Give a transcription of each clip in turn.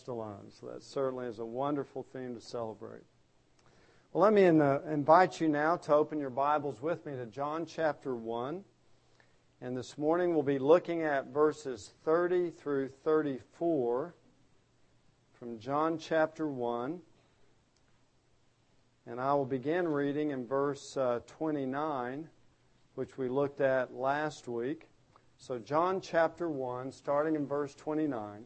alone. So that certainly is a wonderful theme to celebrate. Well, let me invite you now to open your Bibles with me to John chapter 1. And this morning we'll be looking at verses 30 through 34 from John chapter 1. And I will begin reading in verse 29, which we looked at last week. So John chapter 1, starting in verse 29.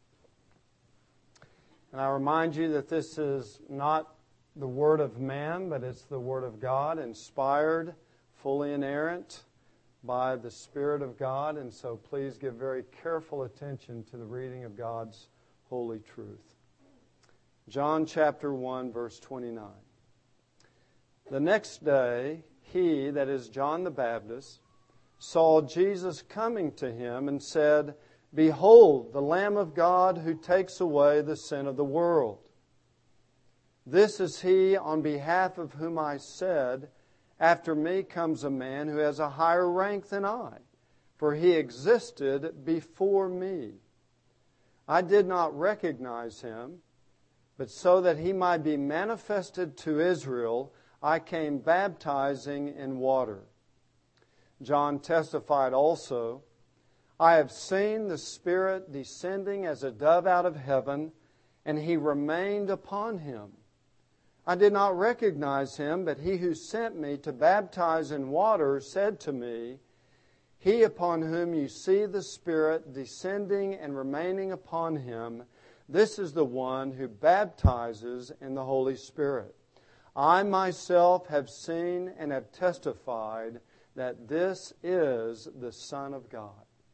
And I remind you that this is not the Word of man, but it's the Word of God, inspired, fully inerrant by the Spirit of God. And so please give very careful attention to the reading of God's holy truth. John chapter 1, verse 29. The next day, he, that is John the Baptist, saw Jesus coming to him and said, "Behold, the Lamb of God who takes away the sin of the world. This is he on behalf of whom I said, After me comes a man who has a higher rank than I, for he existed before me. I did not recognize him, but so that he might be manifested to Israel, I came baptizing in water." John testified also, "I have seen the Spirit descending as a dove out of heaven, and he remained upon him. I did not recognize him, but he who sent me to baptize in water said to me, He upon whom you see the Spirit descending and remaining upon him, this is the one who baptizes in the Holy Spirit. I myself have seen and have testified that this is the Son of God."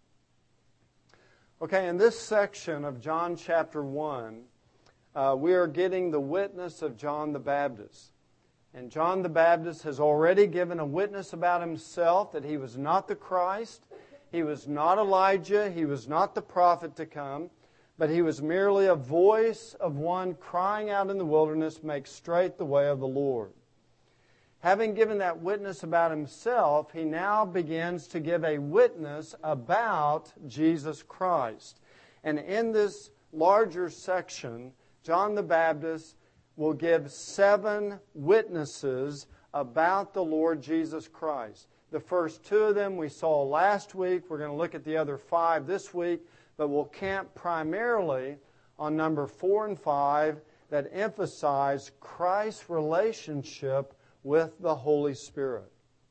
Okay, in this section of John chapter 1, we are getting the witness of John the Baptist. And John the Baptist has already given a witness about himself that he was not the Christ, he was not Elijah, he was not the prophet to come, but he was merely a voice of one crying out in the wilderness, "Make straight the way of the Lord." Having given that witness about himself, he now begins to give a witness about Jesus Christ. And in this larger section, John the Baptist will give 7 witnesses about the Lord Jesus Christ. The first 2 of them we saw last week. We're going to look at the other 5 this week, but we'll camp primarily on number 4 and 5 that emphasize Christ's relationship with the Holy Spirit.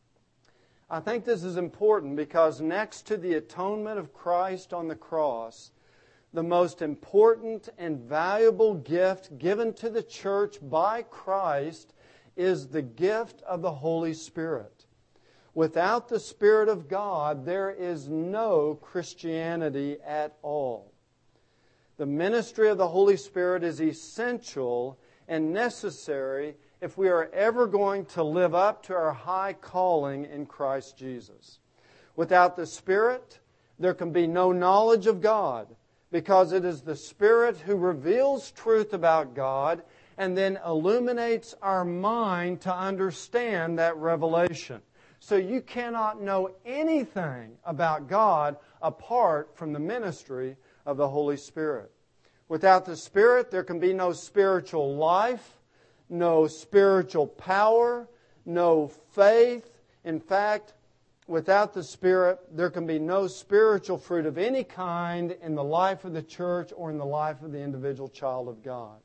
I think this is important because next to the atonement of Christ on the cross, the most important and valuable gift given to the church by Christ is the gift of the Holy Spirit. Without the Spirit of God, there is no Christianity at all. The ministry of the Holy Spirit is essential and necessary if we are ever going to live up to our high calling in Christ Jesus. Without the Spirit, there can be no knowledge of God, because it is the Spirit who reveals truth about God and then illuminates our mind to understand that revelation. So you cannot know anything about God apart from the ministry of the Holy Spirit. Without the Spirit, there can be no spiritual life, no spiritual power, no faith. In fact, without the Spirit, there can be no spiritual fruit of any kind in the life of the church or in the life of the individual child of God.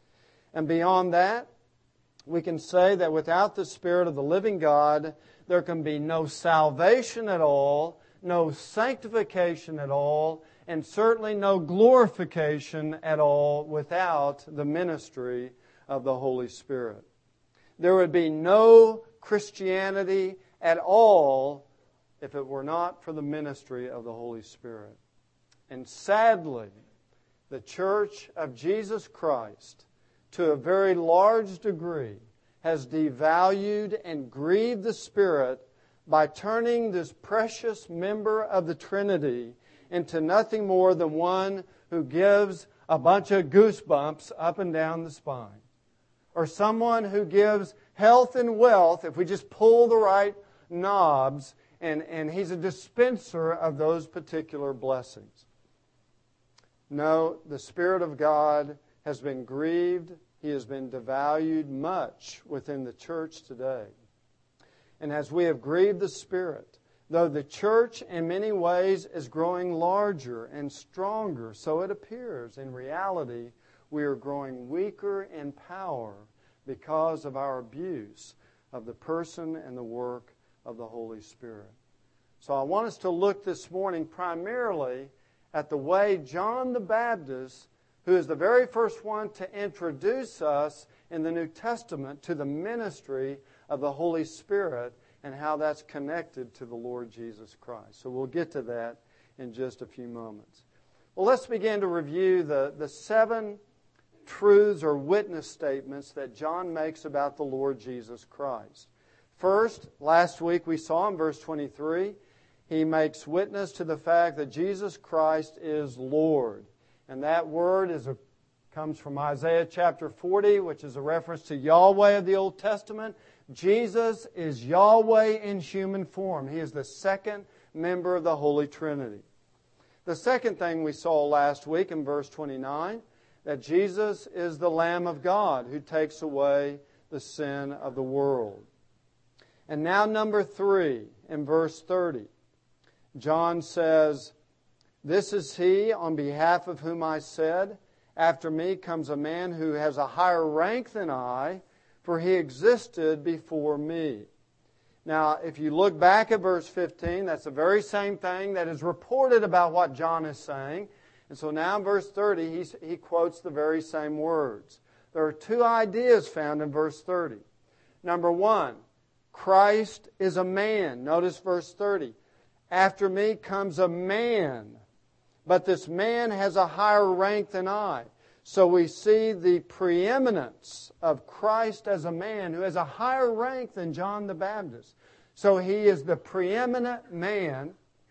And beyond that, we can say that without the Spirit of the living God, there can be no salvation at all, no sanctification at all, and certainly no glorification at all without the ministry of the Holy Spirit. There would be no Christianity at all if it were not for the ministry of the Holy Spirit. And sadly, the Church of Jesus Christ, to a very large degree, has devalued and grieved the Spirit by turning this precious member of the Trinity into nothing more than one who gives a bunch of goosebumps up and down the spine. Or someone who gives health and wealth if we just pull the right knobs, and he's a dispenser of those particular blessings. No, the Spirit of God has been grieved. He has been devalued much within the church today. And as we have grieved the Spirit, though the church in many ways is growing larger and stronger, so it appears, in reality, we are growing weaker in power because of our abuse of the person and the work of the Holy Spirit. So I want us to look this morning primarily at the way John the Baptist, who is the very first one to introduce us in the New Testament to the ministry of the Holy Spirit and how that's connected to the Lord Jesus Christ. So we'll get to that in just a few moments. Well, let's begin to review the 7 truths or witness statements that John makes about the Lord Jesus Christ. First, last week we saw in verse 23, he makes witness to the fact that Jesus Christ is Lord. And that word comes from Isaiah chapter 40, which is a reference to Yahweh of the Old Testament. Jesus is Yahweh in human form. He is the second member of the Holy Trinity. The second thing we saw last week in verse 29, that Jesus is the Lamb of God who takes away the sin of the world. And now number 3, in verse 30, John says, "This is He on behalf of whom I said, after me comes a man who has a higher rank than I, for He existed before me." Now, if you look back at verse 15, that's the very same thing that is reported about what John is saying. And so now in verse 30, he quotes the very same words. There are 2 ideas found in verse 30. Number 1, Christ is a man. Notice verse 30. After me comes a man, but this man has a higher rank than I. So we see the preeminence of Christ as a man who has a higher rank than John the Baptist. So He is the preeminent man.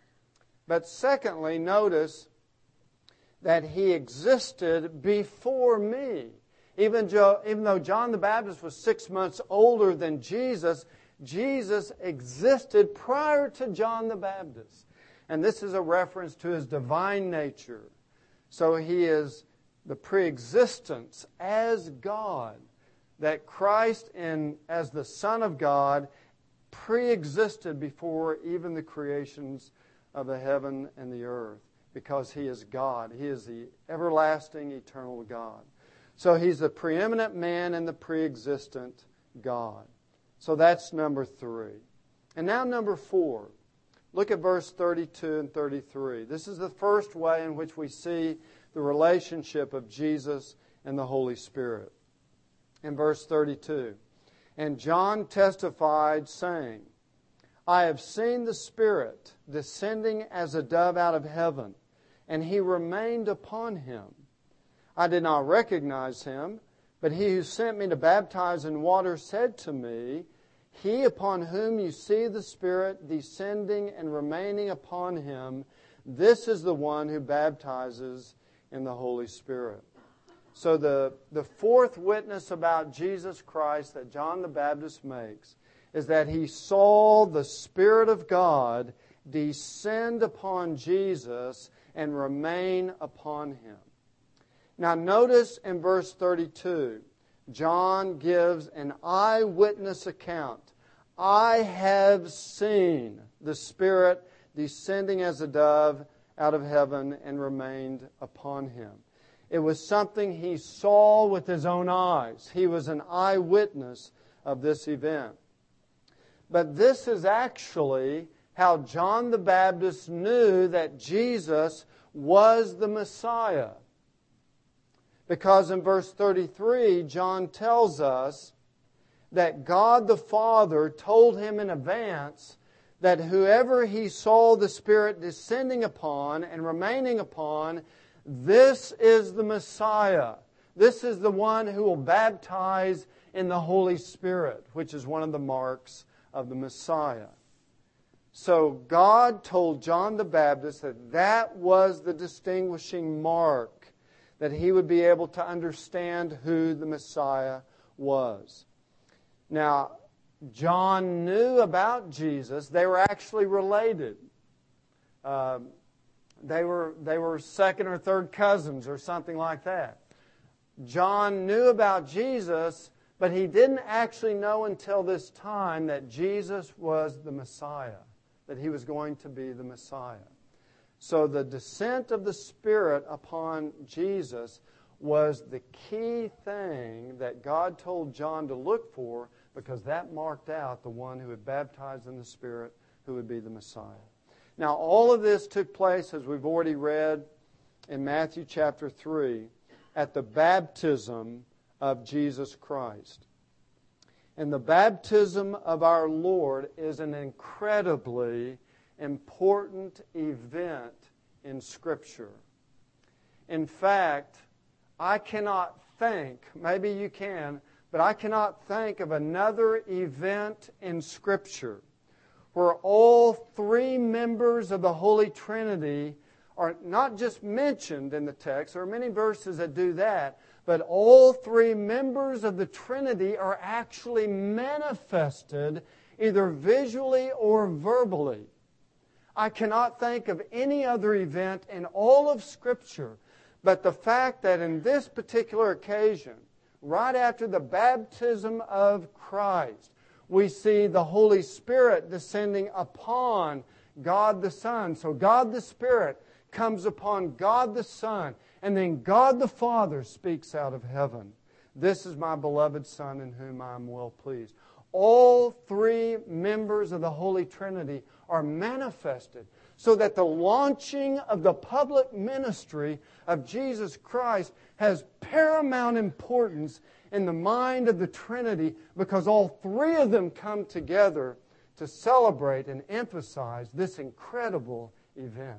But secondly, notice that He existed before me. Even though John the Baptist was 6 months older than Jesus, Jesus existed prior to John the Baptist. And this is a reference to His divine nature. So He is the preexistence as God, that Christ as the Son of God preexisted before even the creations of the heaven and the earth, because He is God. He is the everlasting, eternal God. So He's the preeminent man and the preexistent God. So that's number 3. And now number 4. Look at verse 32 and 33. This is the first way in which we see the relationship of Jesus and the Holy Spirit. In verse 32, "And John testified, saying, I have seen the Spirit descending as a dove out of heaven, and He remained upon Him. I did not recognize Him, but He who sent me to baptize in water said to me, He upon whom you see the Spirit descending and remaining upon Him, this is the one who baptizes in the Holy Spirit." So the fourth witness about Jesus Christ that John the Baptist makes is that he saw the Spirit of God descend upon Jesus and remain upon Him. Now notice in verse 32, John gives an eyewitness account. I have seen the Spirit descending as a dove out of heaven and remained upon Him. It was something he saw with his own eyes. He was an eyewitness of this event. But this is actually how John the Baptist knew that Jesus was the Messiah. Because in verse 33, John tells us that God the Father told him in advance that whoever He saw the Spirit descending upon and remaining upon, this is the Messiah. This is the one who will baptize in the Holy Spirit, which is one of the marks of the Messiah. So God told John the Baptist that that was the distinguishing mark, that he would be able to understand who the Messiah was. Now, John knew about Jesus. They were actually related. They were second or third cousins or something like that. John knew about Jesus, but he didn't actually know until this time that Jesus was the Messiah, that he was going to be the Messiah. So the descent of the Spirit upon Jesus was the key thing that God told John to look for, because that marked out the one who had baptized in the Spirit, who would be the Messiah. Now, all of this took place, as we've already read in Matthew chapter 3, at the baptism of Jesus Christ. And the baptism of our Lord is an incredibly important event in Scripture. In fact, I cannot think, maybe you can, but I cannot think of another event in Scripture where all three members of the Holy Trinity are not just mentioned in the text. There are many verses that do that, but all three members of the Trinity are actually manifested either visually or verbally. I cannot think of any other event in all of Scripture, but the fact that in this particular occasion, right after the baptism of Christ, we see the Holy Spirit descending upon God the Son. So God the Spirit comes upon God the Son, and then God the Father speaks out of heaven. This is my beloved Son in whom I am well pleased. All three members of the Holy Trinity are manifested so that the launching of the public ministry of Jesus Christ has paramount importance in the mind of the Trinity, because all three of them come together to celebrate and emphasize this incredible event.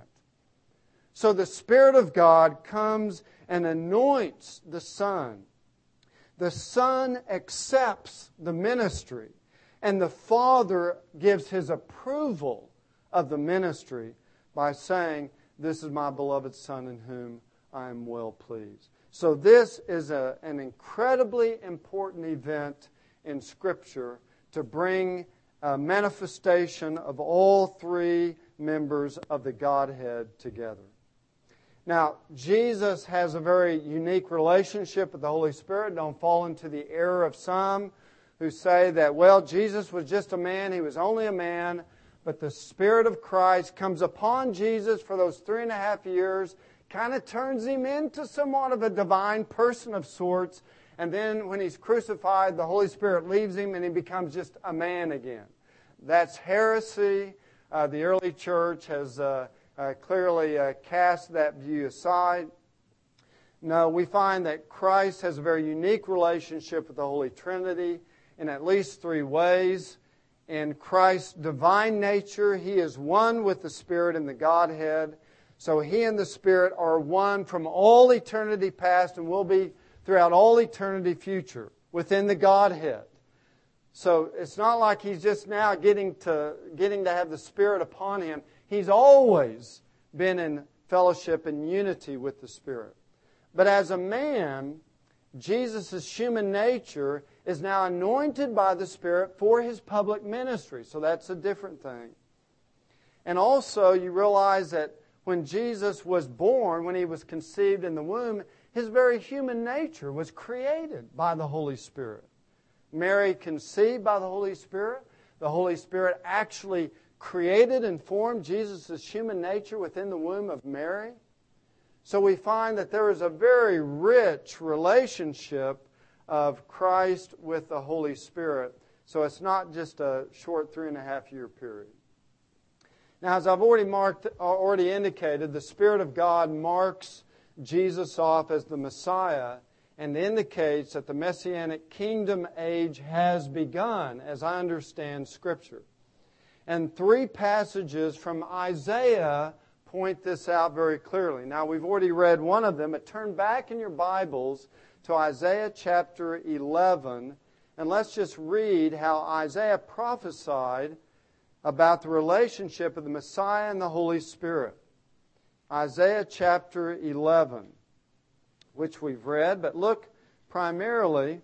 So the Spirit of God comes and anoints the Son. The Son accepts the ministry, and the Father gives His approval of the ministry by saying, "This is my beloved Son in whom I am well pleased." So this is an incredibly important event in Scripture to bring a manifestation of all three members of the Godhead together. Now, Jesus has a very unique relationship with the Holy Spirit. Don't fall into the error of some who say that, well, Jesus was just a man, He was only a man, but the Spirit of Christ comes upon Jesus for those 3.5 years, kind of turns Him into somewhat of a divine person of sorts, and then when He's crucified, the Holy Spirit leaves Him and He becomes just a man again. That's heresy. The early church has clearly cast that view aside. No, we find that Christ has a very unique relationship with the Holy Trinity in at least 3 ways. In Christ's divine nature, He is one with the Spirit in the Godhead. So He and the Spirit are one from all eternity past and will be throughout all eternity future within the Godhead. So it's not like He's just now getting to have the Spirit upon Him. He's always been in fellowship and unity with the Spirit. But as a man, Jesus' human nature is now anointed by the Spirit for His public ministry. So that's a different thing. And also you realize that when Jesus was born, when He was conceived in the womb, His very human nature was created by the Holy Spirit. Mary conceived by the Holy Spirit. The Holy Spirit actually created and formed Jesus' human nature within the womb of Mary. So we find that there is a very rich relationship of Christ with the Holy Spirit. So it's not just a short 3.5-year period. Now, as I've already indicated, the Spirit of God marks Jesus off as the Messiah and indicates that the Messianic kingdom age has begun, as I understand Scripture. And 3 passages from Isaiah point this out very clearly. Now, we've already read one of them, but turn back in your Bibles to Isaiah chapter 11, and let's just read how Isaiah prophesied about the relationship of the Messiah and the Holy Spirit. Isaiah chapter 11, which we've read, but look primarily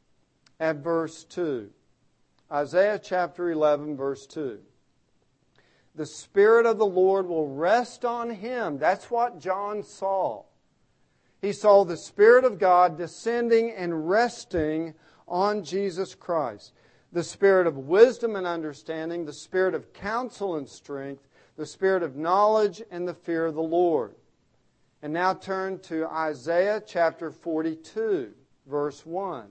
at verse 2. Isaiah chapter 11, verse 2. the Spirit of the Lord will rest on Him. That's what John saw. He saw the Spirit of God descending and resting on Jesus Christ. The Spirit of wisdom and understanding, the Spirit of counsel and strength, the Spirit of knowledge and the fear of the Lord. And now turn to Isaiah chapter 42, verse 1.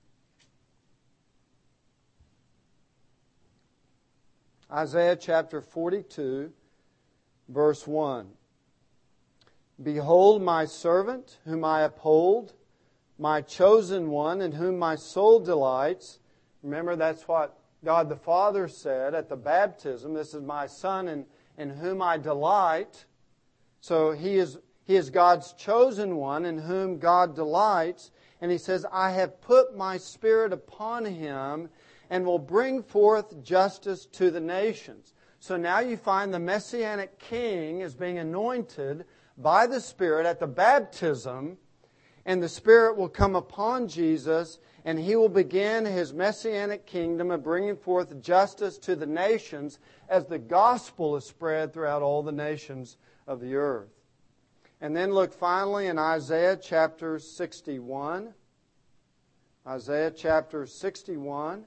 Isaiah chapter 42, verse 1. Behold my servant, whom I uphold, my chosen one, in whom my soul delights. Remember, that's what God the Father said at the baptism. This is my Son in whom I delight. So He is God's chosen one in whom God delights. And He says, I have put my Spirit upon Him and will bring forth justice to the nations. So now you find the Messianic King is being anointed by the Spirit at the baptism, and the Spirit will come upon Jesus, and He will begin His Messianic kingdom of bringing forth justice to the nations as the gospel is spread throughout all the nations of the earth. And then look finally in Isaiah chapter 61. Isaiah chapter 61.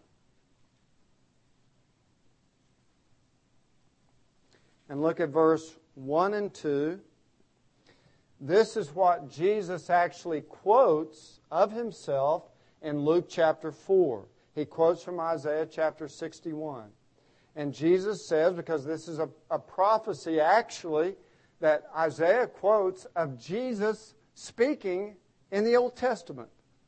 And look at verse 1 and 2. This is what Jesus actually quotes of Himself in Luke chapter 4. He quotes from Isaiah chapter 61. And Jesus says, because this is a prophecy actually that Isaiah quotes of Jesus speaking in the Old Testament.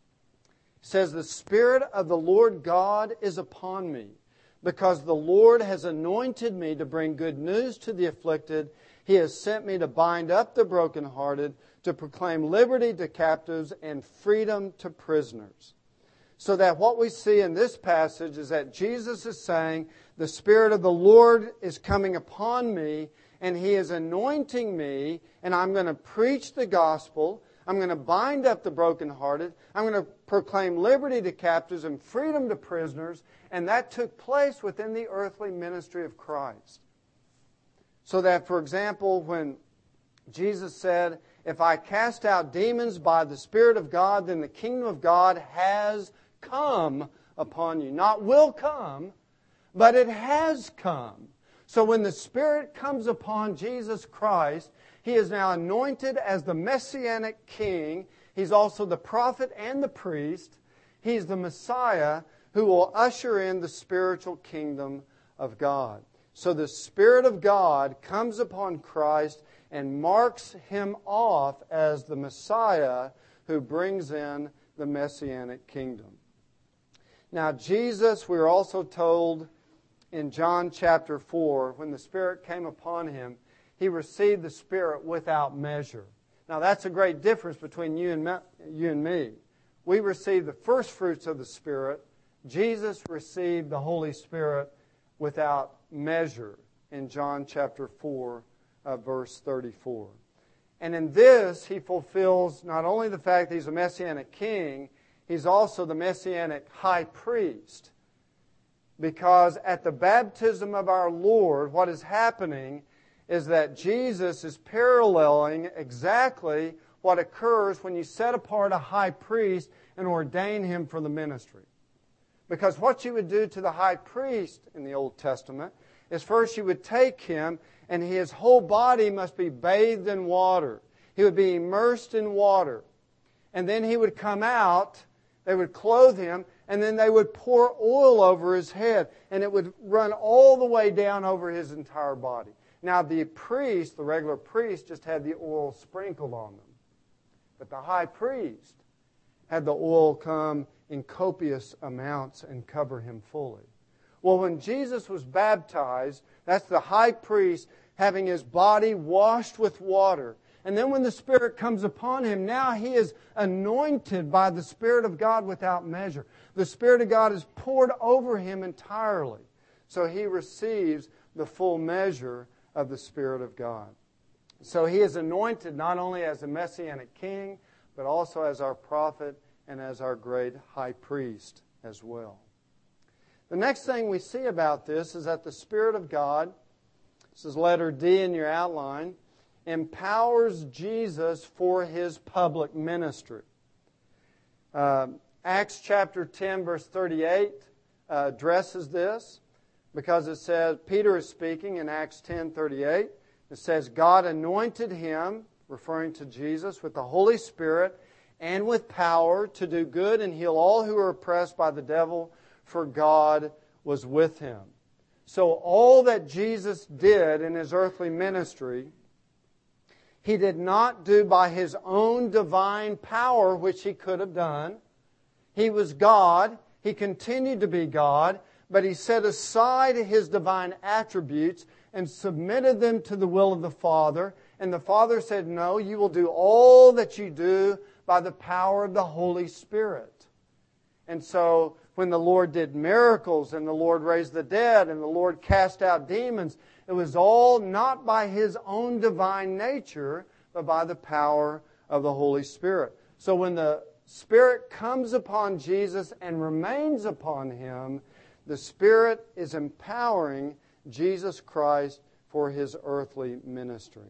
He says, the Spirit of the Lord God is upon me, because the Lord has anointed me to bring good news to the afflicted. He has sent me to bind up the brokenhearted, to proclaim liberty to captives and freedom to prisoners. So that what we see in this passage is that Jesus is saying, the Spirit of the Lord is coming upon me, and He is anointing me, and I'm going to preach the gospel. I'm going to bind up the brokenhearted. I'm going to proclaim liberty to captives and freedom to prisoners. And that took place within the earthly ministry of Christ. So that, for example, when Jesus said, if I cast out demons by the Spirit of God, then the kingdom of God has come upon you. Not will come, but it has come. So when the Spirit comes upon Jesus Christ, He is now anointed as the Messianic King. He's also the prophet and the priest. He's the Messiah who will usher in the spiritual kingdom of God. So the Spirit of God comes upon Christ and marks Him off as the Messiah who brings in the Messianic kingdom. Now Jesus, we're also told in John chapter 4, when the Spirit came upon Him, He received the Spirit without measure. Now that's a great difference between you and me. We receive the first fruits of the Spirit. Jesus received the Holy Spirit without measure in John chapter 4, verse 34. And in this, He fulfills not only the fact that He's a Messianic King, He's also the Messianic High Priest. Because at the baptism of our Lord, what is happening is that Jesus is paralleling exactly what occurs when you set apart a high priest and ordain him for the ministry. Because what you would do to the high priest in the Old Testament is first you would take him and his whole body must be bathed in water. He would be immersed in water. And then he would come out, they would clothe him, and then they would pour oil over his head, and it would run all the way down over his entire body. Now the priest, the regular priest, just had the oil sprinkled on them. But the high priest had the oil come in copious amounts and cover him fully. Well, when Jesus was baptized, that's the high priest having his body washed with water. And then when the Spirit comes upon him, now he is anointed by the Spirit of God without measure. The Spirit of God is poured over him entirely. So he receives the full measure of the Spirit of God. So he is anointed not only as a Messianic King, but also as our prophet and as our great high priest as well. The next thing we see about this is that the Spirit of God this is letter D in your outline, empowers Jesus for His public ministry. Acts chapter 10, verse 38 addresses this because it says, Peter is speaking in Acts 10:38. It says, God anointed Him, referring to Jesus, with the Holy Spirit and with power to do good and heal all who are oppressed by the devil, for God was with Him. So all that Jesus did in His earthly ministry, He did not do by His own divine power, which He could have done. He was God. He continued to be God, but He set aside His divine attributes and submitted them to the will of the Father. And the Father said, no, you will do all that you do by the power of the Holy Spirit. And so when the Lord did miracles and the Lord raised the dead and the Lord cast out demons, it was all not by His own divine nature, but by the power of the Holy Spirit. So when the Spirit comes upon Jesus and remains upon Him, the Spirit is empowering Jesus Christ for His earthly ministry.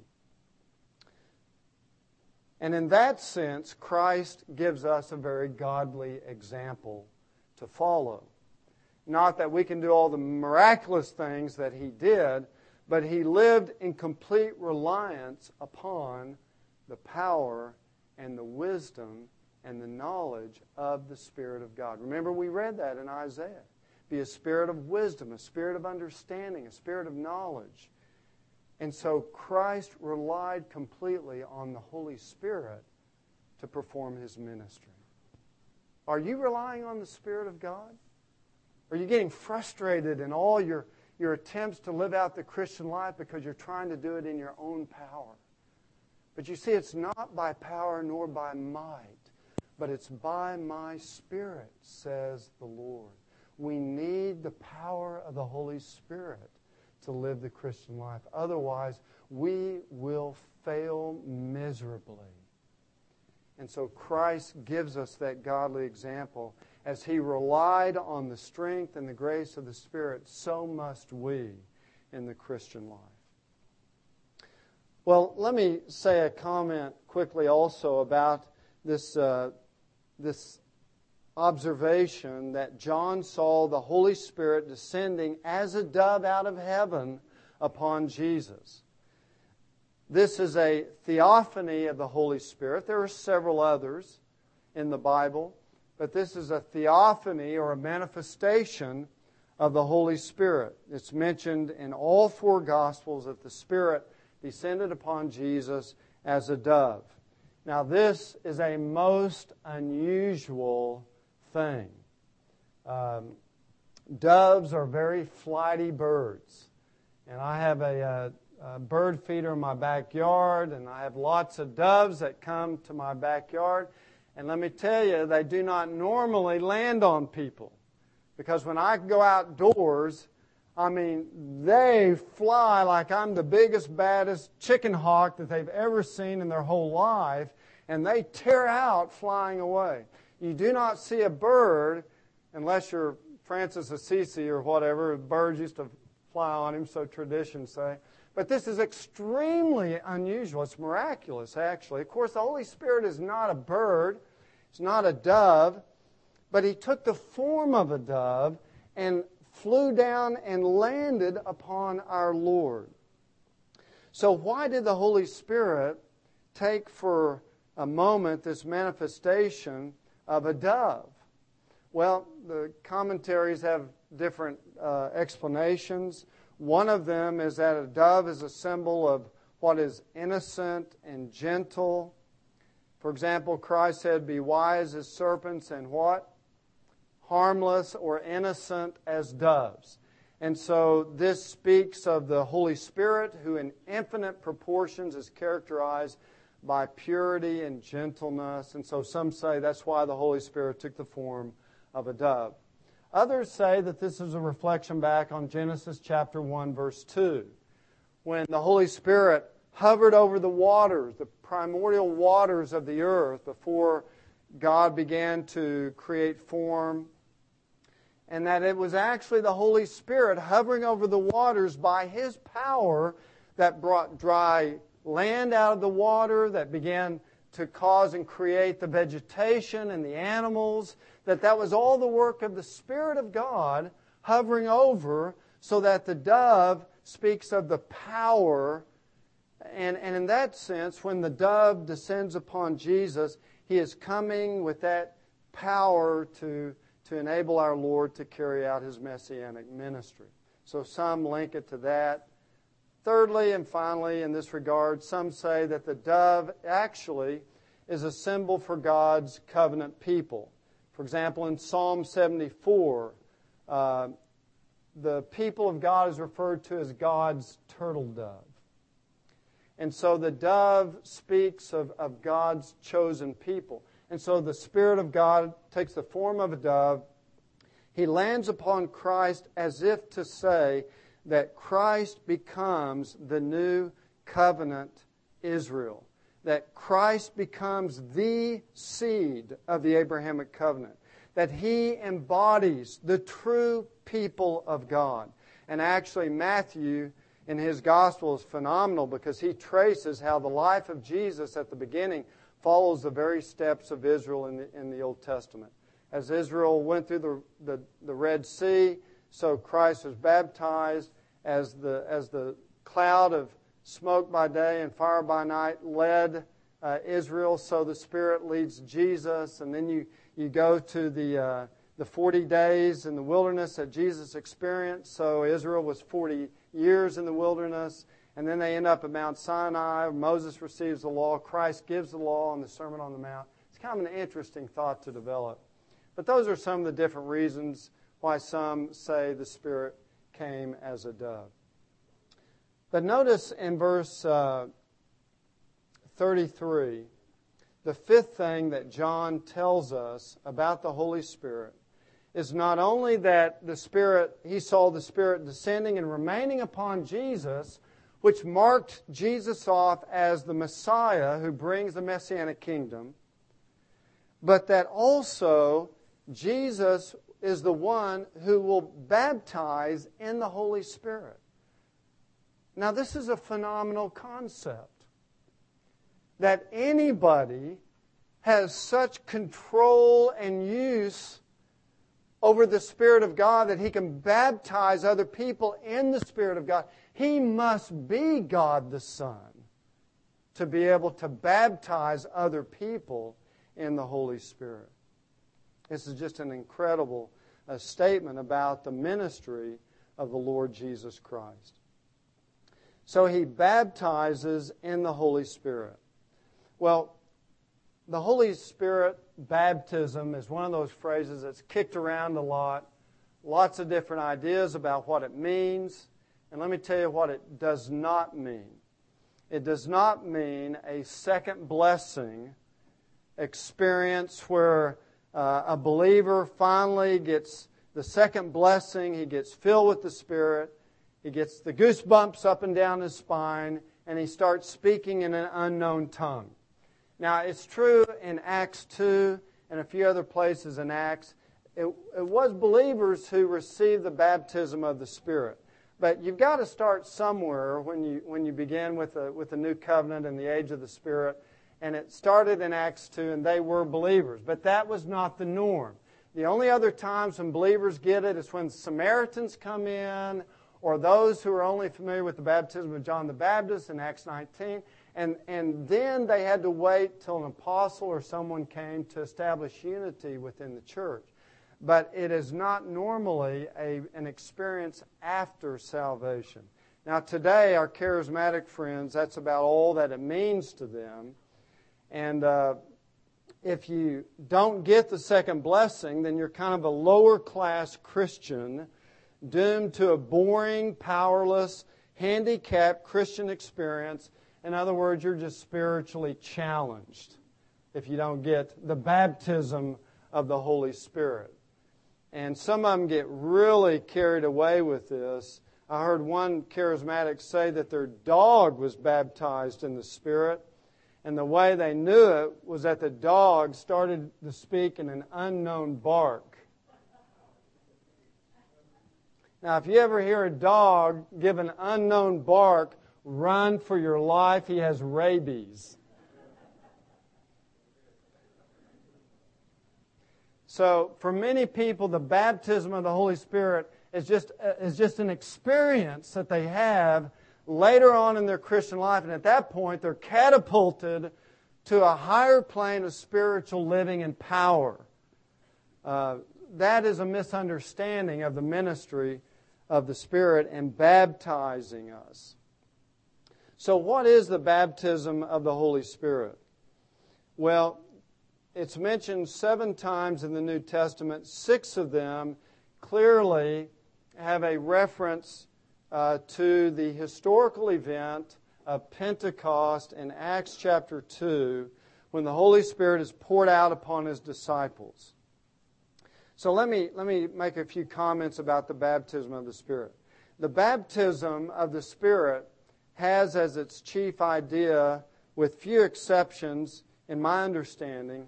And in that sense, Christ gives us a very godly example to follow. Not that we can do all the miraculous things that He did, but He lived in complete reliance upon the power and the wisdom and the knowledge of the Spirit of God. Remember, we read that in Isaiah. Be a spirit of wisdom, a spirit of understanding, a spirit of knowledge. And so Christ relied completely on the Holy Spirit to perform His ministry. Are you relying on the Spirit of God? Are you getting frustrated in all your attempts to live out the Christian life because you're trying to do it in your own power? But you see, it's not by power nor by might, but it's by my Spirit, says the Lord. We need the power of the Holy Spirit to live the Christian life. Otherwise, we will fail miserably. And so Christ gives us that godly example. As He relied on the strength and the grace of the Spirit, so must we in the Christian life. Well, let me say a comment quickly also about this observation that John saw the Holy Spirit descending as a dove out of heaven upon Jesus. This is a theophany of the Holy Spirit. There are several others in the Bible, but this is a theophany or a manifestation of the Holy Spirit. It's mentioned in all four Gospels that the Spirit descended upon Jesus as a dove. Now, this is a most unusual thing. Doves are very flighty birds. And I have a bird feeder in my backyard, and I have lots of doves that come to my backyard. And let me tell you, they do not normally land on people. Because when I go outdoors, I mean, they fly like I'm the biggest, baddest chicken hawk that they've ever seen in their whole life, and they tear out flying away. You do not see a bird, unless you're Francis Assisi or whatever. Birds used to fly on him, so traditions say. But this is extremely unusual. It's miraculous, actually. Of course, the Holy Spirit is not a bird. It's not a dove. But He took the form of a dove and flew down and landed upon our Lord. So why did the Holy Spirit take for a moment this manifestation of a dove? Well, the commentaries have different explanations. One of them is that a dove is a symbol of what is innocent and gentle. For example, Christ said, "Be wise as serpents and what? Harmless or innocent as doves." And so this speaks of the Holy Spirit, who in infinite proportions is characterized by purity and gentleness. And so some say that's why the Holy Spirit took the form of a dove. Others say that this is a reflection back on Genesis chapter 1, verse 2, when the Holy Spirit hovered over the waters, the primordial waters of the earth, before God began to create form and that it was actually the Holy Spirit hovering over the waters by His power that brought dry land out of the water, that began to cause and create the vegetation and the animals, that was all the work of the Spirit of God hovering over, so that the dove speaks of the power. And in that sense, when the dove descends upon Jesus, He is coming with that power to enable our Lord to carry out His messianic ministry. So some link it to that. Thirdly and finally, in this regard, some say that the dove actually is a symbol for God's covenant people. For example, in Psalm 74, the people of God is referred to as God's turtle dove. And so the dove speaks of God's chosen people. And so the Spirit of God takes the form of a dove. He lands upon Christ as if to say that Christ becomes the new covenant Israel. That Christ becomes the seed of the Abrahamic covenant. That He embodies the true people of God. And actually Matthew in his gospel is phenomenal, because he traces how the life of Jesus at the beginning follows the very steps of Israel in the Old Testament. As Israel went through the Red Sea, so Christ was baptized. As the cloud of smoke by day and fire by night led Israel, so the Spirit leads Jesus. And then you go to the 40 days in the wilderness that Jesus experienced. So Israel was 40 years in the wilderness. And then they end up at Mount Sinai. Moses receives the law. Christ gives the law on the Sermon on the Mount. It's kind of an interesting thought to develop. But those are some of the different reasons why some say the Spirit came as a dove. But notice in verse 33, the fifth thing that John tells us about the Holy Spirit is not only that the Spirit, he saw the Spirit descending and remaining upon Jesus, which marked Jesus off as the Messiah who brings the Messianic kingdom, but that also Jesus is the one who will baptize in the Holy Spirit. Now, this is a phenomenal concept. That anybody has such control and use over the Spirit of God that he can baptize other people in the Spirit of God. He must be God the Son to be able to baptize other people in the Holy Spirit. This is just an incredible statement about the ministry of the Lord Jesus Christ. So He baptizes in the Holy Spirit. Well, the Holy Spirit baptism is one of those phrases that's kicked around a lot. Lots of different ideas about what it means. And let me tell you what it does not mean. It does not mean a second blessing experience where a believer finally gets the second blessing. He gets filled with the Spirit. He gets the goosebumps up and down his spine, and he starts speaking in an unknown tongue. Now, it's true in Acts 2 and a few other places in Acts. It was believers who received the baptism of the Spirit. But you've got to start somewhere when you begin with the new covenant and the age of the Spirit. And it started in Acts 2, and they were believers. But that was not the norm. The only other times when believers get it is when Samaritans come in, or those who are only familiar with the baptism of John the Baptist in Acts 19. And then they had to wait till an apostle or someone came to establish unity within the church. But it is not normally an experience after salvation. Now today, our charismatic friends, that's about all that it means to them. And if you don't get the second blessing, then you're kind of a lower class Christian, doomed to a boring, powerless, handicapped Christian experience. In other words, you're just spiritually challenged if you don't get the baptism of the Holy Spirit. And some of them get really carried away with this. I heard one charismatic say that their dog was baptized in the Spirit. And the way they knew it was that the dog started to speak in an unknown bark. Now, if you ever hear a dog give an unknown bark, run for your life. He has rabies. So, for many people, the baptism of the Holy Spirit is just an experience that they have later on in their Christian life. And at that point, they're catapulted to a higher plane of spiritual living and power. That is a misunderstanding of the ministry of the Spirit and baptizing us. So what is the baptism of the Holy Spirit? Well, it's mentioned 7 times in the New Testament. 6 of them clearly have a reference to the historical event of Pentecost in Acts chapter 2, when the Holy Spirit is poured out upon His disciples. So let me make a few comments about the baptism of the Spirit. The baptism of the Spirit has as its chief idea, with few exceptions, in my understanding,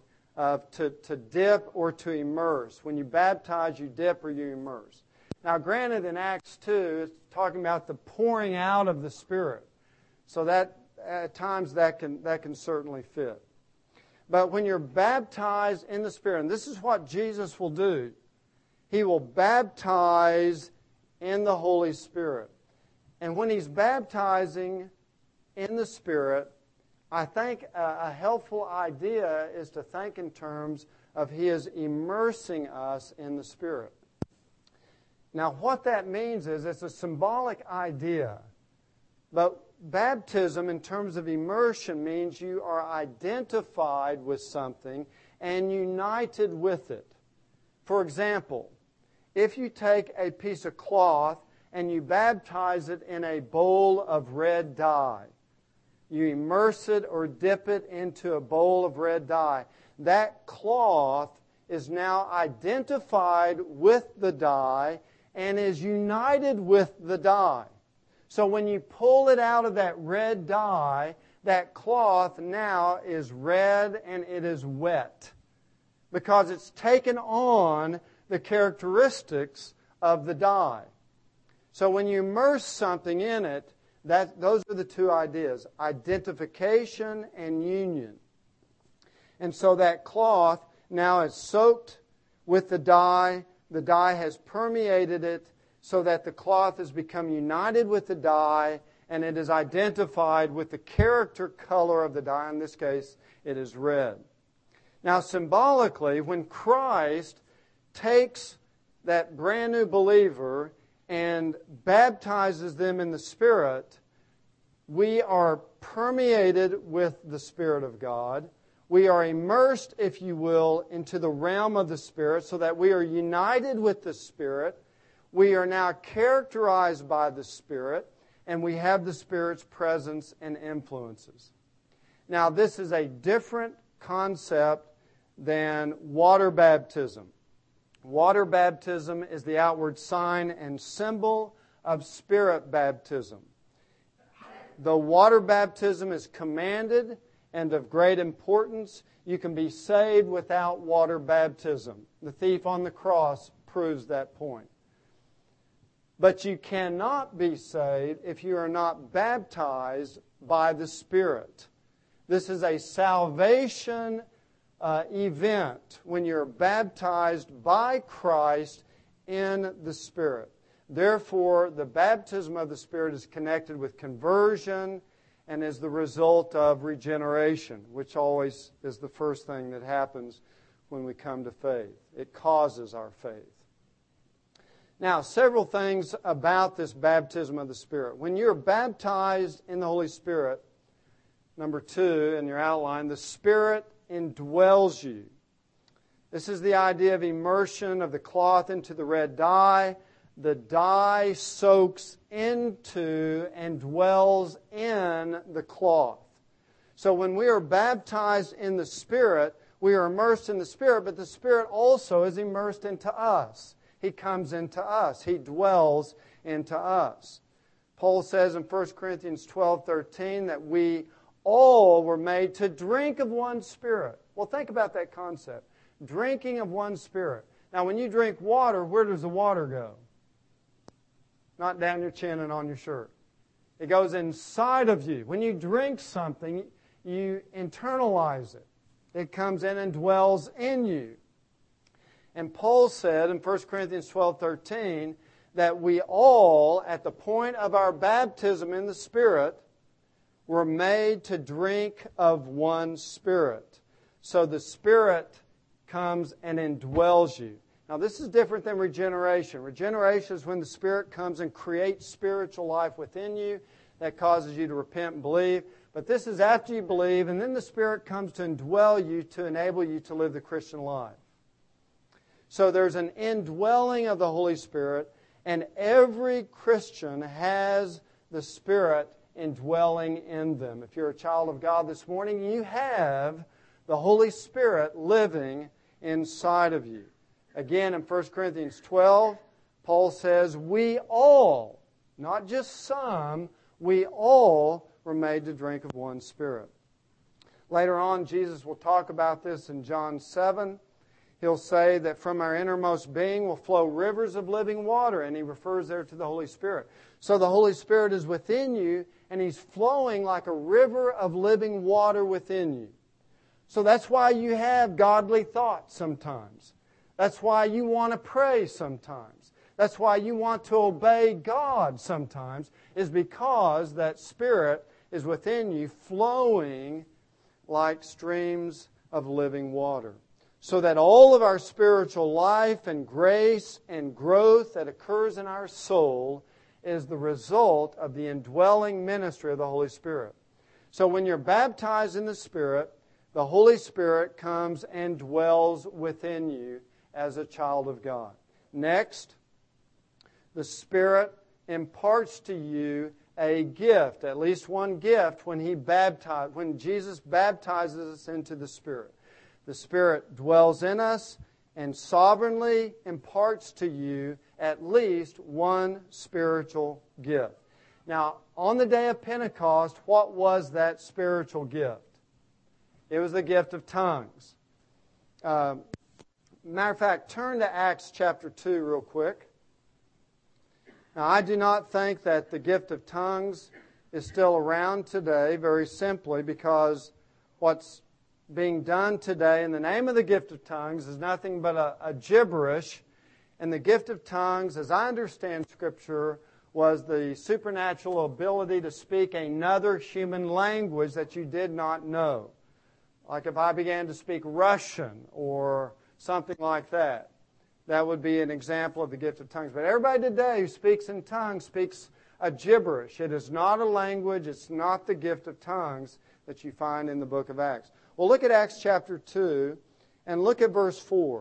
to dip or to immerse. When you baptize, you dip or you immerse. Now, granted, in Acts 2, it's talking about the pouring out of the Spirit. So that, at times, that can certainly fit. But when you're baptized in the Spirit, and this is what Jesus will do, He will baptize in the Holy Spirit. And when He's baptizing in the Spirit, I think a helpful idea is to think in terms of He is immersing us in the Spirit. Now, what that means is it's a symbolic idea. But baptism, in terms of immersion, means you are identified with something and united with it. For example, if you take a piece of cloth and you baptize it in a bowl of red dye, you immerse it or dip it into a bowl of red dye, that cloth is now identified with the dye and is united with the dye. So when you pull it out of that red dye, that cloth now is red and it is wet, because it's taken on the characteristics of the dye. So when you immerse something in it, those are the 2 ideas, identification and union. And so that cloth now is soaked with the dye. The dye has permeated it so that the cloth has become united with the dye, and it is identified with the character color of the dye. In this case, it is red. Now, symbolically, when Christ takes that brand new believer and baptizes them in the Spirit, we are permeated with the Spirit of God. We are immersed, if you will, into the realm of the Spirit so that we are united with the Spirit. We are now characterized by the Spirit, and we have the Spirit's presence and influences. Now, this is a different concept than water baptism. Water baptism is the outward sign and symbol of Spirit baptism. The water baptism is commanded and of great importance. You can be saved without water baptism. The thief on the cross proves that point. But you cannot be saved if you are not baptized by the Spirit. This is a salvation event when you're baptized by Christ in the Spirit. Therefore, the baptism of the Spirit is connected with conversion and is the result of regeneration, which always is the first thing that happens when we come to faith. It causes our faith. Now, several things about this baptism of the Spirit. When you're baptized in the Holy Spirit, number 2 in your outline, the Spirit indwells you. This is the idea of immersion of the cloth into the red dye. The dye soaks into and dwells in the cloth. So when we are baptized in the Spirit, we are immersed in the Spirit, but the Spirit also is immersed into us. He comes into us. He dwells into us. Paul says in 1 Corinthians 12:13 that we all were made to drink of one Spirit. Well, think about that concept. Drinking of one Spirit. Now, when you drink water, where does the water go? not down your chin and on your shirt. It goes inside of you. When you drink something, you internalize it. It comes in and dwells in you. And Paul said in 1 Corinthians 12:13 that we all, at the point of our baptism in the Spirit, were made to drink of one Spirit. So the Spirit comes and indwells you. Now this is different than regeneration. Regeneration is when the Spirit comes and creates spiritual life within you that causes you to repent and believe. But this is after you believe, and then the Spirit comes to indwell you to enable you to live the Christian life. So there's an indwelling of the Holy Spirit, and every Christian has the Spirit indwelling in them. If you're a child of God this morning, you have the Holy Spirit living inside of you. Again, in 1 Corinthians 12, Paul says, we all, not just some, we all were made to drink of one Spirit. Later on, Jesus will talk about this in John 7. He'll say that from our innermost being will flow rivers of living water, and he refers there to the Holy Spirit. So the Holy Spirit is within you, and He's flowing like a river of living water within you. So that's why you have godly thoughts sometimes. That's why you want to pray sometimes. That's why you want to obey God sometimes, is because that Spirit is within you flowing like streams of living water. So that all of our spiritual life and grace and growth that occurs in our soul is the result of the indwelling ministry of the Holy Spirit. So when you're baptized in the Spirit, the Holy Spirit comes and dwells within you as a child of God. Next, the Spirit imparts to you a gift, at least one gift, when Jesus baptizes us into the Spirit. The Spirit dwells in us and sovereignly imparts to you at least one spiritual gift. Now, on the day of Pentecost, what was that spiritual gift? It was the gift of tongues. Matter of fact, turn to Acts chapter 2 real quick. Now, I do not think that the gift of tongues is still around today, very simply because what's being done today in the name of the gift of tongues is nothing but a gibberish. And the gift of tongues, as I understand Scripture, was the supernatural ability to speak another human language that you did not know. Like if I began to speak Russian or something like that. That would be an example of the gift of tongues. But everybody today who speaks in tongues speaks a gibberish. It is not a language. It's not the gift of tongues that you find in the book of Acts. Well, look at Acts chapter 2 and look at verse 4.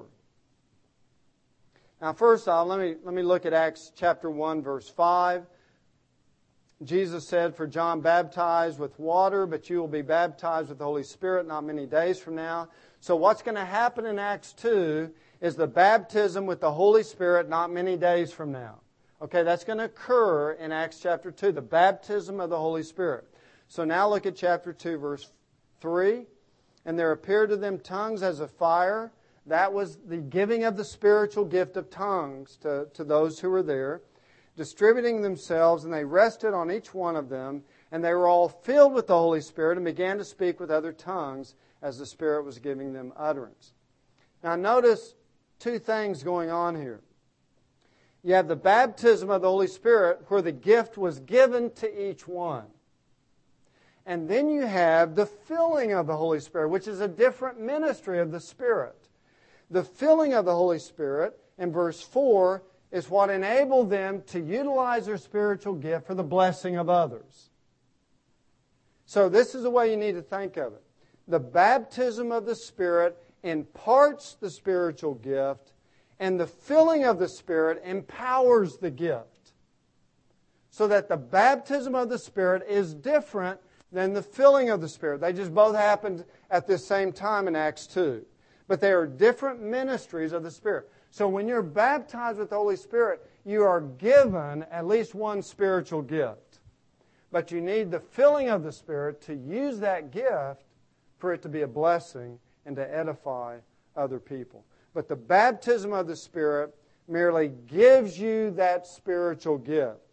Now, first off, let me look at Acts chapter 1, verse 5. Jesus said, for John baptized with water, but you will be baptized with the Holy Spirit not many days from now. So what's going to happen in Acts 2 is the baptism with the Holy Spirit not many days from now. Okay, that's going to occur in Acts chapter 2, the baptism of the Holy Spirit. So now look at chapter 2, verse 3. And there appeared to them tongues as of fire. That was the giving of the spiritual gift of tongues to those who were there, distributing themselves, and they rested on each one of them, and they were all filled with the Holy Spirit and began to speak with other tongues as the Spirit was giving them utterance. Now notice two things going on here. You have the baptism of the Holy Spirit where the gift was given to each one. And then you have the filling of the Holy Spirit, which is a different ministry of the Spirit. The filling of the Holy Spirit, in verse 4, is what enabled them to utilize their spiritual gift for the blessing of others. So this is the way you need to think of it. The baptism of the Spirit imparts the spiritual gift, and the filling of the Spirit empowers the gift. So that the baptism of the Spirit is different than the filling of the Spirit. They just both happened at the same time in Acts 2. But they are different ministries of the Spirit. So when you're baptized with the Holy Spirit, you are given at least one spiritual gift. But you need the filling of the Spirit to use that gift for it to be a blessing and to edify other people. But the baptism of the Spirit merely gives you that spiritual gift.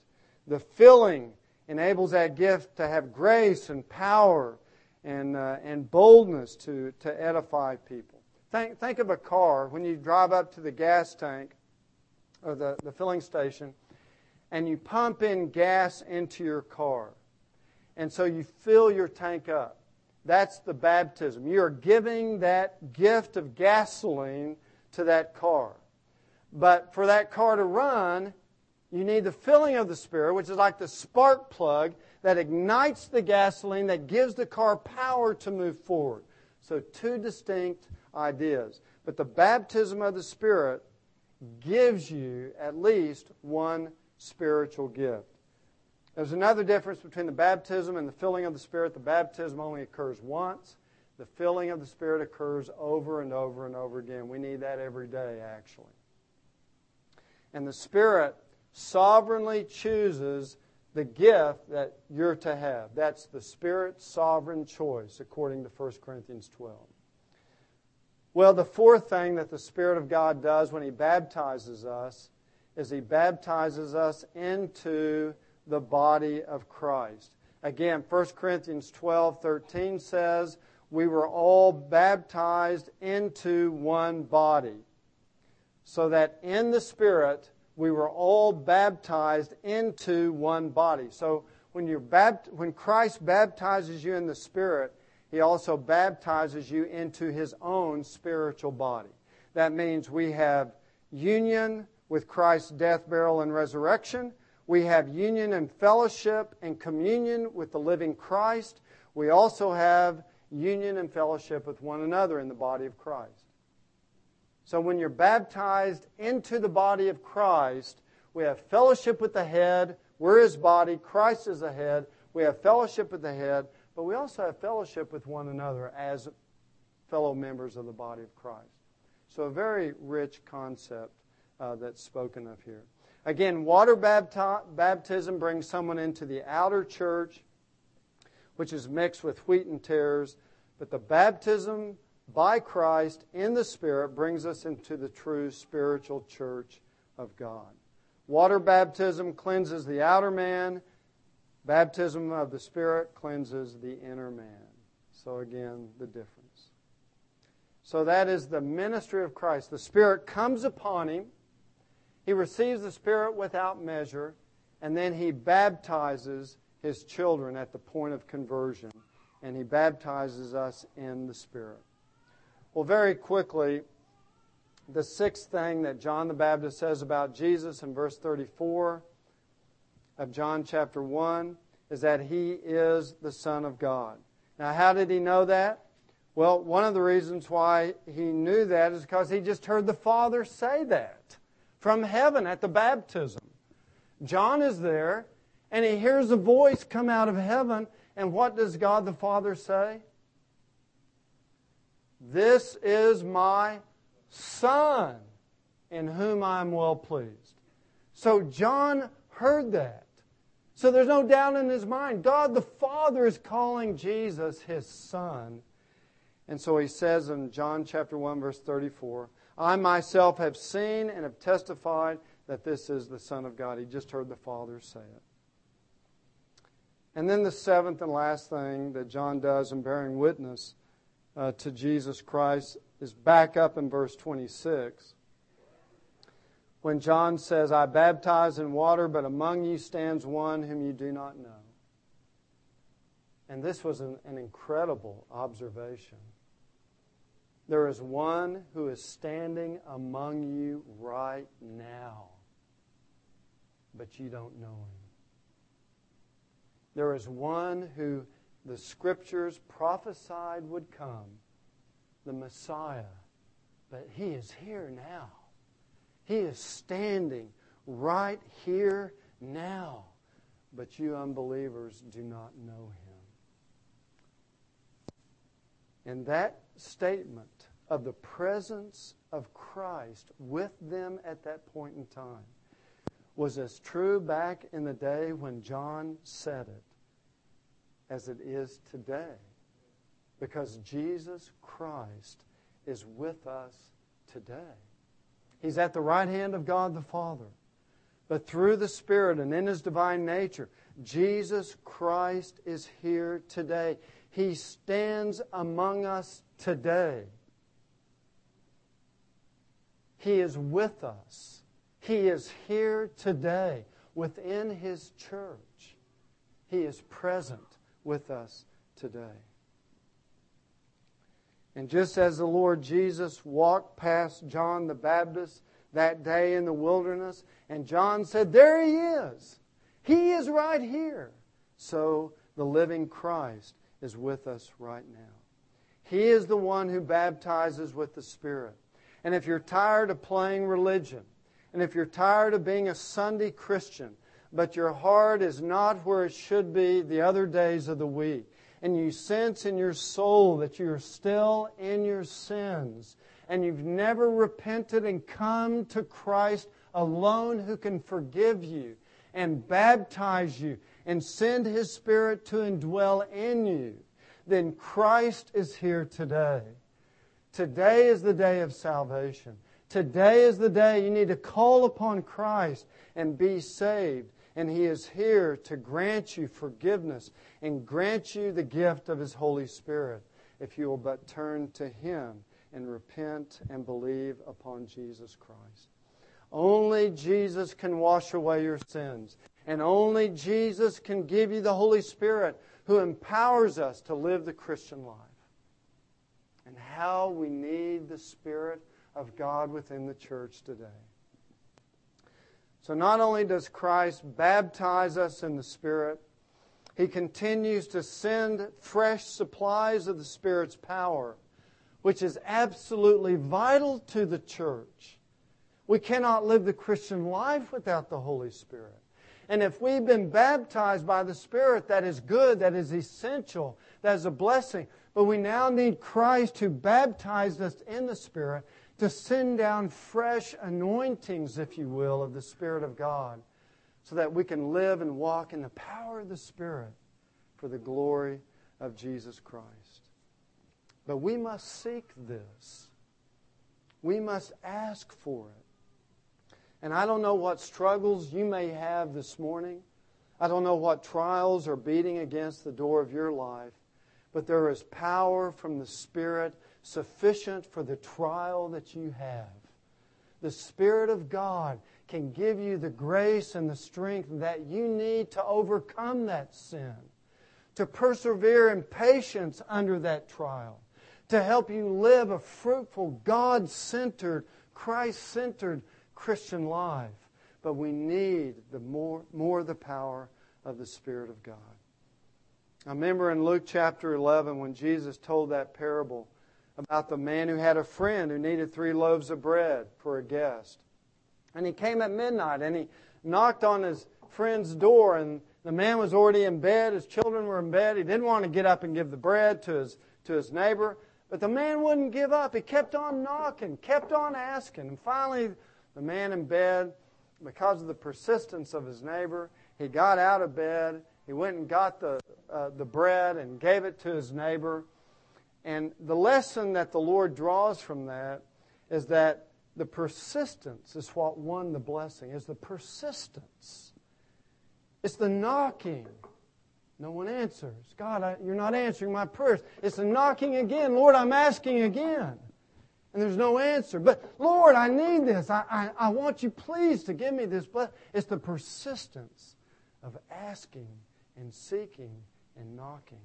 The filling enables that gift to have grace and power and boldness to edify people. Think of a car when you drive up to the gas tank or the filling station and you pump in gas into your car. And so you fill your tank up. That's the baptism. You are giving that gift of gasoline to that car. But for that car to run, you need the filling of the Spirit, which is like the spark plug that ignites the gasoline, that gives the car power to move forward. So two distinct ideas. But the baptism of the Spirit gives you at least one spiritual gift. There's another difference between the baptism and the filling of the Spirit. The baptism only occurs once. The filling of the Spirit occurs over and over and over again. We need that every day, actually. And the Spirit sovereignly chooses the gift that you're to have. That's the Spirit's sovereign choice, according to 1 Corinthians 12. Well, the fourth thing that the Spirit of God does when He baptizes us is He baptizes us into the body of Christ. Again, 1 Corinthians 12:13 says, we were all baptized into one body, so that in the Spirit we were all baptized into one body. So when Christ baptizes you in the Spirit, He also baptizes you into His own spiritual body. That means we have union with Christ's death, burial, and resurrection. We have union and fellowship and communion with the living Christ. We also have union and fellowship with one another in the body of Christ. So when you're baptized into the body of Christ, we have fellowship with the head. We're His body. Christ is the head. We have fellowship with the head, but we also have fellowship with one another as fellow members of the body of Christ. So a very rich concept that's spoken of here. Again, water baptism brings someone into the outer church, which is mixed with wheat and tares, but the baptism by Christ in the Spirit brings us into the true spiritual church of God. Water baptism cleanses the outer man. Baptism of the Spirit cleanses the inner man. So again, the difference. So that is the ministry of Christ. The Spirit comes upon him. He receives the Spirit without measure, and then He baptizes His children at the point of conversion, and He baptizes us in the Spirit. Well, very quickly, the sixth thing that John the Baptist says about Jesus in verse 34 of John chapter 1 is that He is the Son of God. Now, how did he know that? Well, one of the reasons why he knew that is because he just heard the Father say that from heaven at the baptism. John is there, and he hears a voice come out of heaven, and what does God the Father say? This is my Son, in whom I am well pleased. So John heard that. So there's no doubt in his mind. God the Father is calling Jesus His Son. And so he says in John chapter 1, verse 34, I myself have seen and have testified that this is the Son of God. He just heard the Father say it. And then the seventh and last thing that John does in bearing witness to Jesus Christ is back up in verse 26. When John says, I baptize in water, but among you stands one whom you do not know. And this was an incredible observation. There is one who is standing among you right now, but you don't know Him. There is one who the Scriptures prophesied would come, the Messiah, but He is here now. He is standing right here now, but you unbelievers do not know Him. And that statement of the presence of Christ with them at that point in time was as true back in the day when John said it as it is today. Because Jesus Christ is with us today. He's at the right hand of God the Father. but through the Spirit and in His divine nature, Jesus Christ is here today. He stands among us today. He is with us. He is here today within His church. He is present with us today. And just as the Lord Jesus walked past John the Baptist that day in the wilderness, and John said, "There He is. He is right here." So the living Christ is with us right now. He is the one who baptizes with the Spirit. And if you're tired of playing religion, and if you're tired of being a Sunday Christian, but your heart is not where it should be the other days of the week, and you sense in your soul that you're still in your sins, and you've never repented and come to Christ alone who can forgive you and baptize you and send His Spirit to indwell in you, then Christ is here today. Today is the day of salvation. Today is the day you need to call upon Christ and be saved. And He is here to grant you forgiveness and grant you the gift of His Holy Spirit if you will but turn to Him and repent and believe upon Jesus Christ. Only Jesus can wash away your sins. And only Jesus can give you the Holy Spirit who empowers us to live the Christian life. And how we need the Spirit of God within the church today. So not only does Christ baptize us in the Spirit, He continues to send fresh supplies of the Spirit's power, which is absolutely vital to the church. We cannot live the Christian life without the Holy Spirit. And if we've been baptized by the Spirit, that is good, that is essential, that is a blessing. But we now need Christ who baptized us in the Spirit to send down fresh anointings, if you will, of the Spirit of God, so that we can live and walk in the power of the Spirit for the glory of Jesus Christ. But we must seek this. We must ask for it. And I don't know what struggles you may have this morning. I don't know what trials are beating against the door of your life. But there is power from the Spirit sufficient for the trial that you have. The Spirit of God can give you the grace and the strength that you need to overcome that sin, to persevere in patience under that trial, to help you live a fruitful, God-centered, Christ-centered Christian life. But we need the more the power of the Spirit of God. I remember in Luke chapter 11 when Jesus told that parable about the man who had a friend who needed 3 loaves of bread for a guest. And he came at midnight and he knocked on his friend's door, and the man was already in bed. His children were in bed. He didn't want to get up and give the bread to his neighbor. But the man wouldn't give up. He kept on knocking, kept on asking. And finally, the man in bed, because of the persistence of his neighbor, he got out of bed. He went and got the bread and gave it to his neighbor. And the lesson that the Lord draws from that is that the persistence is what won the blessing, is the persistence. It's the knocking. No one answers. God, you're not answering my prayers. It's the knocking again. Lord, I'm asking again. And there's no answer. But Lord, I need this. I want you please to give me this. But it's the persistence of asking and seeking and knocking.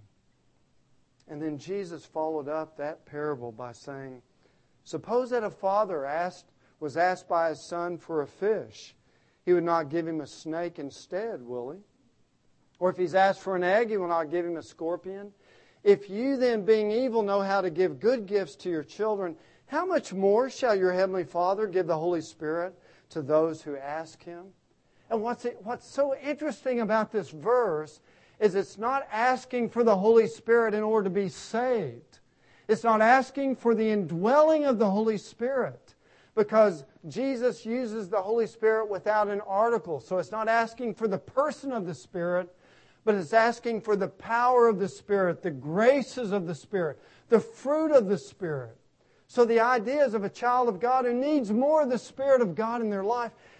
And then Jesus followed up that parable by saying, suppose that a father was asked by his son for a fish. He would not give him a snake instead, will he? Or if he's asked for an egg, he will not give him a scorpion. If you then, being evil, know how to give good gifts to your children, how much more shall your heavenly Father give the Holy Spirit to those who ask Him? And what's so interesting about this verse is it's not asking for the Holy Spirit in order to be saved. It's not asking for the indwelling of the Holy Spirit, because Jesus uses the Holy Spirit without an article. So it's not asking for the person of the Spirit, but it's asking for the power of the Spirit, the graces of the Spirit, the fruit of the Spirit. So the idea is of a child of God who needs more of the Spirit of God in their life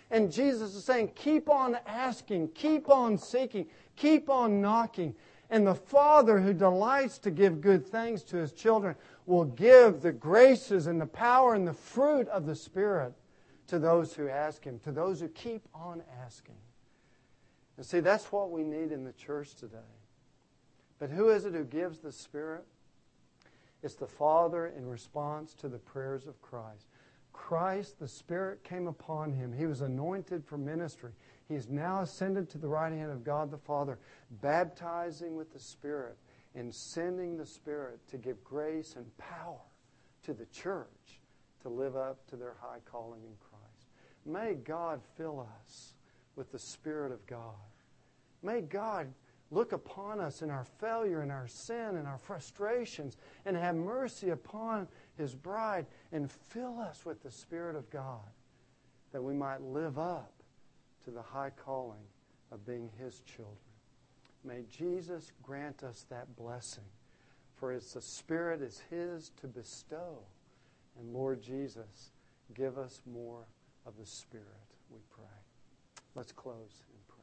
And Jesus is saying, keep on asking, keep on seeking, keep on knocking. And the Father who delights to give good things to His children will give the graces and the power and the fruit of the Spirit to those who ask Him, to those who keep on asking. And see, that's what we need in the church today. But who is it who gives the Spirit? It's the Father in response to the prayers of Christ. Christ, the Spirit came upon Him. He was anointed for ministry. He is now ascended to the right hand of God the Father, baptizing with the Spirit and sending the Spirit to give grace and power to the church to live up to their high calling in Christ. May God fill us with the Spirit of God. May God look upon us in our failure and our sin and our frustrations and have mercy upon His bride and fill us with the Spirit of God that we might live up to the high calling of being His children. May Jesus grant us that blessing, for it's the Spirit is His to bestow. And Lord Jesus, give us more of the Spirit, we pray. Let's close in prayer.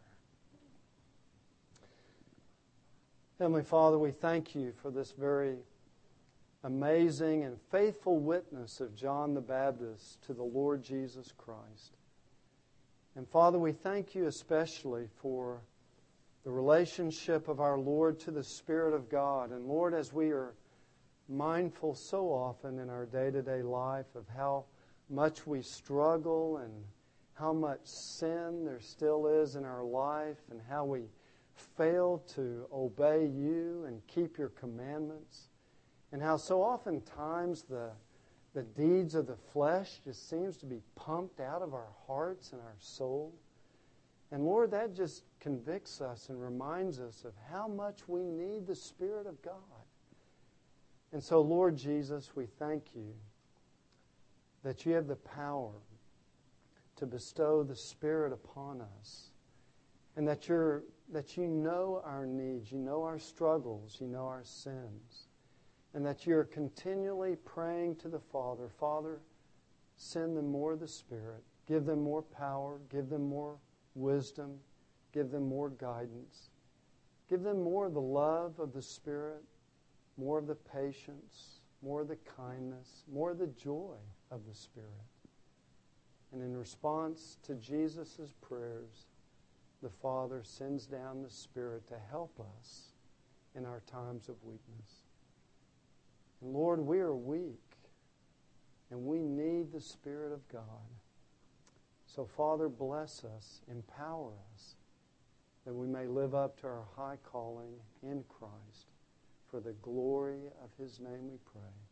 Heavenly Father, we thank You for this very amazing and faithful witness of John the Baptist to the Lord Jesus Christ. And Father, we thank You especially for the relationship of our Lord to the Spirit of God. And Lord, as we are mindful so often in our day-to-day life of how much we struggle and how much sin there still is in our life and how we fail to obey You and keep Your commandments, and how so oftentimes the deeds of the flesh just seems to be pumped out of our hearts and our soul. And Lord, that just convicts us and reminds us of how much we need the Spirit of God. And so, Lord Jesus, we thank You that You have the power to bestow the Spirit upon us, and that You know our needs, You know our struggles, You know our sins, and that You're continually praying to the Father, Father, send them more of the Spirit, give them more power, give them more wisdom, give them more guidance, give them more of the love of the Spirit, more of the patience, more of the kindness, more of the joy of the Spirit. And in response to Jesus' prayers, the Father sends down the Spirit to help us in our times of weakness. And Lord, we are weak, and we need the Spirit of God. So Father, bless us, empower us, that we may live up to our high calling in Christ. For the glory of His name we pray.